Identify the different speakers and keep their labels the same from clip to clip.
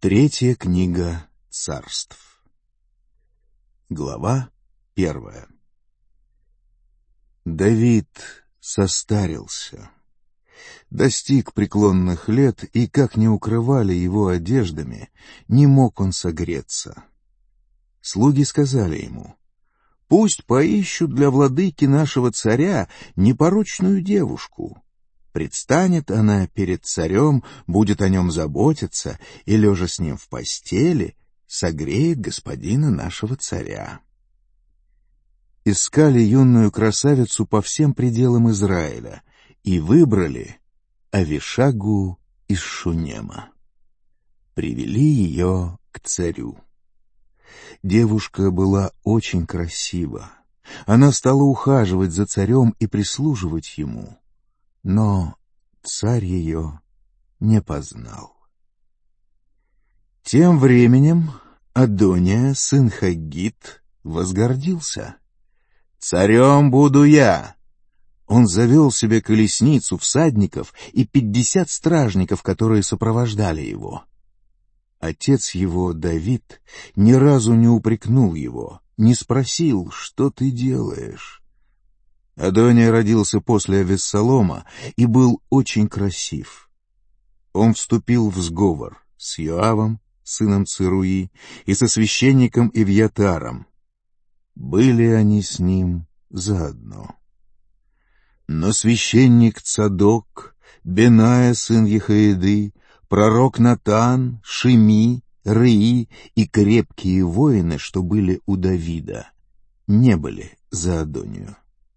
Speaker 1: Третья книга Царств. Глава 1. Давид состарился, достиг преклонных лет, и, как ни укрывали его одеждами, не мог он согреться. Слуги сказали ему: «Пусть поищут для владыки нашего царя непорочную девушку. Предстанет она перед царем, будет о нем заботиться, и, лежа с ним в постели, согреет господина нашего царя». Искали юную красавицу по всем пределам Израиля и выбрали Авишагу из Шунема. Привели ее к царю. Девушка была очень красива. Она стала ухаживать за царем и прислуживать ему. Но царь ее не познал. Тем временем Адония, сын Хаггит, возгордился. «Царем буду я!» Он завел себе колесницу, всадников и 50 стражников, которые сопровождали его. Отец его, Давид, ни разу не упрекнул его, не спросил: «Что ты делаешь?» Адония родился после Авессалома и был очень красив. Он вступил в сговор с Йоавом, сыном Церуи, и со священником Ивьятаром. Были они с ним заодно. Но священник Цадок, Беная, сын Ехоиды, пророк Натан, Шими, Рии и крепкие воины, что были у Давида, не были за Адонию.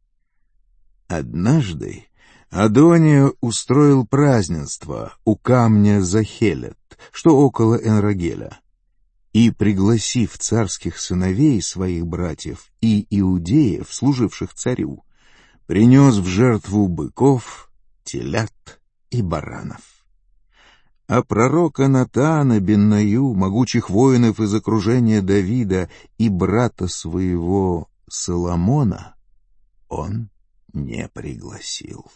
Speaker 1: Однажды Адония устроил празднество у камня Захелет, что около Энрогеля, и, пригласив царских сыновей, своих братьев и иудеев, служивших царю, принес в жертву быков, телят и баранов. А пророка Натана, Беннаю, могучих воинов из окружения Давида и брата своего Соломона он не пригласил.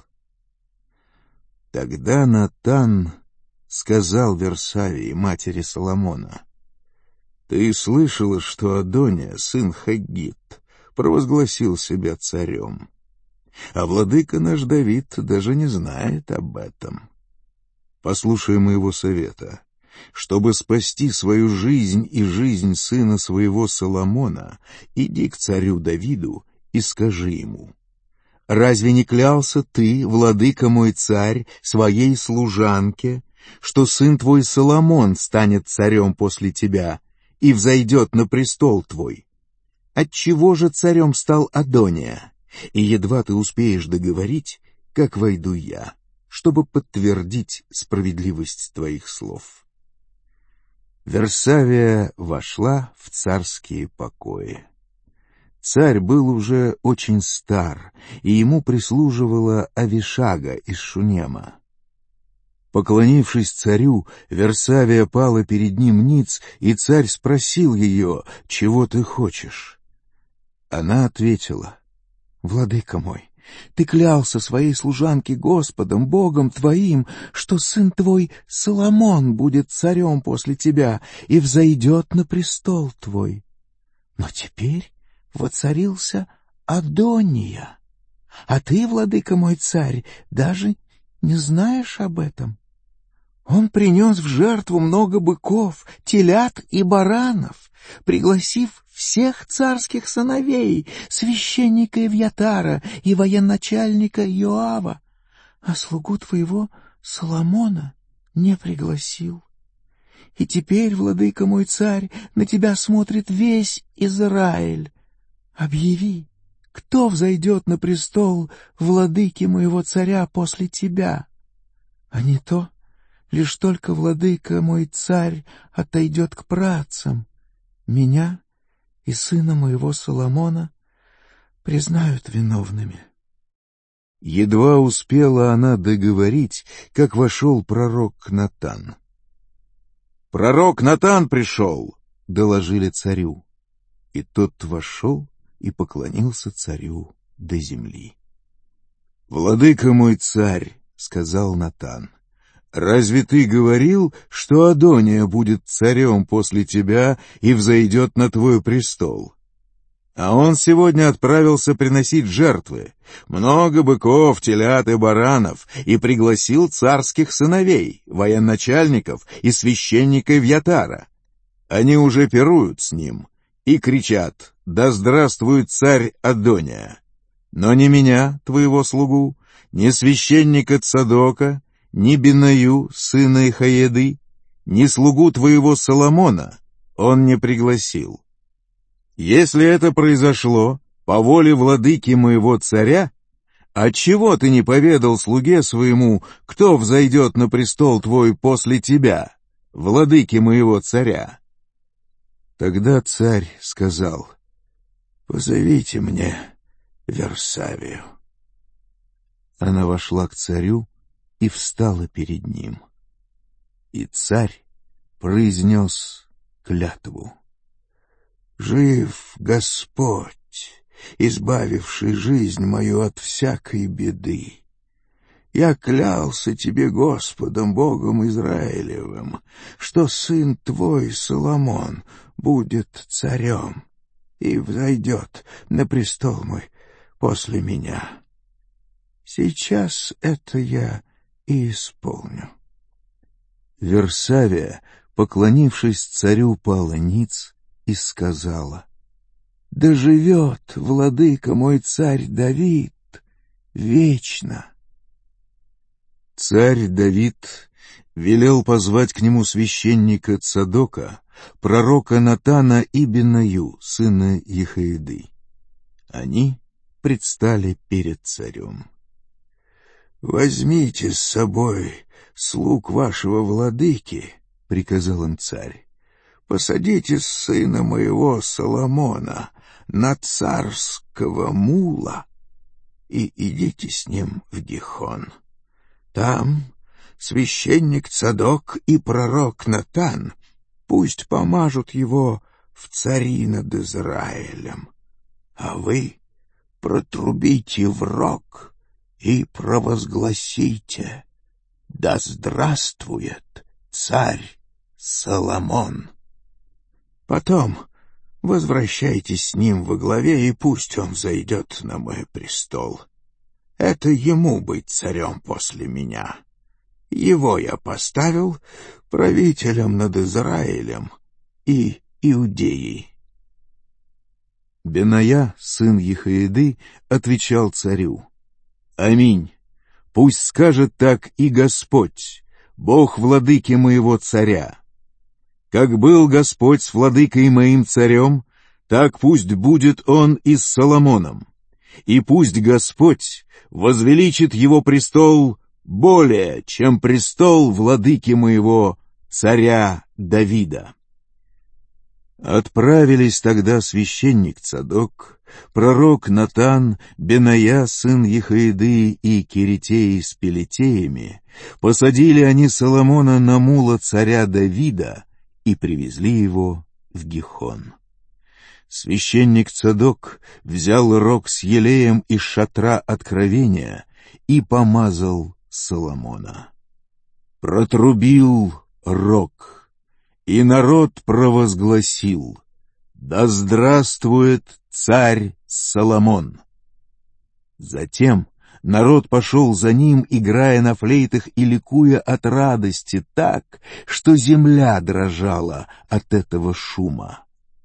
Speaker 1: Тогда Натан сказал Версавии, матери Соломона: «Ты слышала, что Адония, сын Хаггит, провозгласил себя царем, а владыка наш Давид даже не знает об этом. Послушай моего совета. Чтобы спасти свою жизнь и жизнь сына своего Соломона, иди к царю Давиду и скажи ему: разве не клялся ты, владыка мой царь, своей служанке, что сын твой Соломон станет царем после тебя и взойдет на престол твой? Отчего же царем стал Адония? И едва ты успеешь договорить, как войду я, чтобы подтвердить справедливость твоих слов». Версавия вошла в царские покои. Царь был уже очень стар, и ему прислуживала Авишага из Шунема. Поклонившись царю, Версавия пала перед ним ниц, и царь спросил ее: «Чего ты хочешь?» Она ответила: «Владыка мой, ты клялся своей служанке Господом, Богом твоим, что сын твой Соломон будет царем после тебя и взойдет на престол твой. Но теперь воцарился Адония, а ты, владыка мой царь, даже не знаешь об этом. Он принес в жертву много быков, телят и баранов, пригласив всех царских сыновей, священника Ивьятара и военачальника Йоава, а слугу твоего Соломона не пригласил. И теперь, владыка мой царь, на тебя смотрит весь Израиль. Объяви, кто взойдет на престол владыки моего царя после тебя? А не то, лишь только владыка мой царь отойдет к працам, меня и сына моего Соломона признают виновными». Едва успела она договорить, как вошел пророк Натан. «Пророк Натан пришел!» — доложили царю. И тот вошел и поклонился царю до земли. «Владыка мой царь, — сказал Натан, — разве ты говорил, что Адония будет царем после тебя и взойдет на твой престол? А он сегодня отправился приносить жертвы, много быков, телят и баранов, и пригласил царских сыновей, военачальников и священника Евьятара. Они уже пируют с ним и кричат: «Да здравствует царь Адония!» Но ни меня, твоего слугу, ни священника Цадока, ни Бенаю, сына Ихаеды, ни слугу твоего Соломона он не пригласил. Если это произошло по воле владыки моего царя, отчего ты не поведал слуге своему, кто взойдет на престол твой после тебя, владыки моего царя?» Тогда царь сказал: «Позовите мне Версавию». Она вошла к царю и встала перед ним. И царь произнес клятву: «Жив Господь, избавивший жизнь мою от всякой беды. Я клялся тебе Господом, Богом Израилевым, что сын твой Соломон будет царем и взойдет на престол мой после меня. Сейчас это я и исполню». Версавия, поклонившись царю, пала ниц и сказала: «Да живет владыка мой царь Давид вечно». Царь Давид велел позвать к нему священника Цадока, пророка Натана и Бенаю, сына Ихаеды. Они предстали перед царем. «Возьмите с собой слуг вашего владыки», — приказал им царь. «Посадите сына моего Соломона на царского мула и идите с ним в Гихон. Там священник Цадок и пророк Натан пусть помажут его в цари над Израилем, а вы протрубите в рог и провозгласите: да здравствует царь Соломон. Потом возвращайтесь с ним во главе, и пусть он взойдет на мой престол. Это ему быть царем после меня. Его я поставил правителем над Израилем и Иудеей». Беная, сын Ихаеды, отвечал царю: «Аминь. Пусть скажет так и Господь, Бог владыки моего царя. Как был Господь с владыкой моим царем, так пусть будет он и с Соломоном. И пусть Господь возвеличит его престол более, чем престол владыки моего царя Давида». Отправились тогда священник Цадок, пророк Натан, Беная, сын Ихаеды, и Керетеи с Пелетеями. Посадили они Соломона на мула царя Давида и привезли его в Гихон. Священник Цадок взял рог с елеем из шатра откровения и помазал Соломона. Протрубил рог, и народ провозгласил: «Да здравствует царь Соломон!» Затем народ пошел за ним, играя на флейтах и ликуя от радости так, что земля дрожала от этого шума.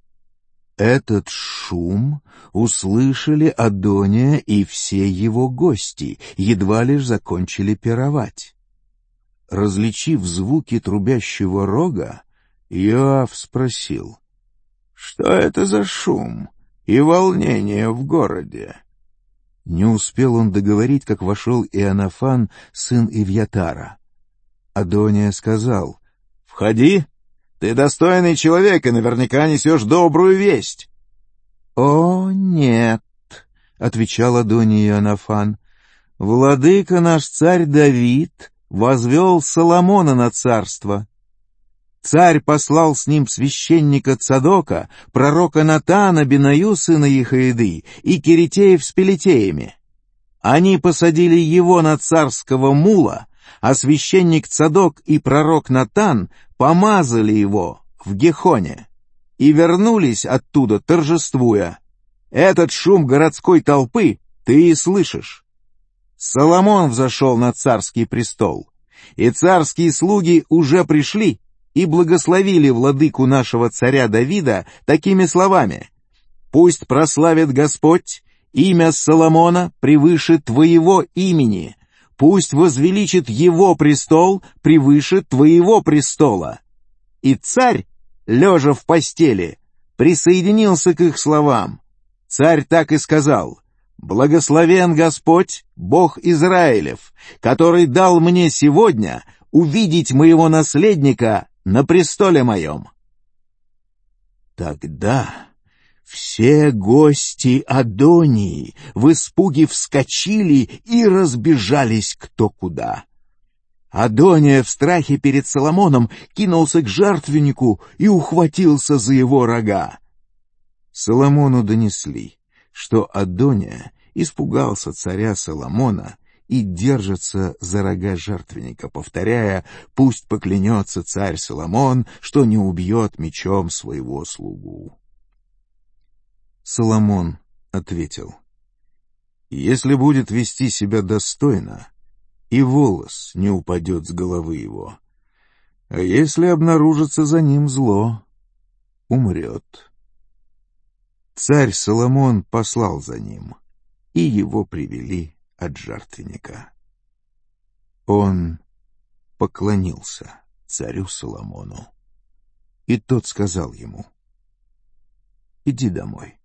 Speaker 1: Этот шум услышали Адония и все его гости, едва лишь закончили пировать. Различив звуки трубящего рога, Иоав спросил: «Что это за шум и волнение в городе?» Не успел он договорить, как вошел Иоаннафан, сын Евьятара. Адония сказал: «Входи, ты достойный человек и наверняка несешь добрую весть». «О, нет», — отвечал Адония Иоаннафан, — «владыка наш царь Давид возвел Соломона на царство. Царь послал с ним священника Цадока, пророка Натана, Бенаю, сына Ихаеды, и Керетеев с Пелетеями. Они посадили его на царского мула, а священник Цадок и пророк Натан помазали его в Гихоне и вернулись оттуда, торжествуя. Этот шум городской толпы ты и слышишь. Соломон взошел на царский престол, и царские слуги уже пришли и благословили владыку нашего царя Давида такими словами: «Пусть прославит Господь имя Соломона превыше твоего имени, пусть возвеличит его престол превыше твоего престола». И царь, лежа в постели, присоединился к их словам. Царь так и сказал: «Благословен Господь, Бог Израилев, который дал мне сегодня увидеть моего наследника на престоле моем». Тогда все гости Адонии в испуге вскочили и разбежались кто куда. Адония в страхе перед Соломоном кинулся к жертвеннику и ухватился за его рога. Соломону донесли, что Адония испугался царя Соломона и держится за рога жертвенника, повторяя: «Пусть поклянется царь Соломон, что не убьет мечом своего слугу». Соломон ответил: «Если будет вести себя достойно, и волос не упадет с головы его, а если обнаружится за ним зло, умрет». Царь Соломон послал за ним, и его привели от жертвенника. Он поклонился царю Соломону, и тот сказал ему: «Иди домой».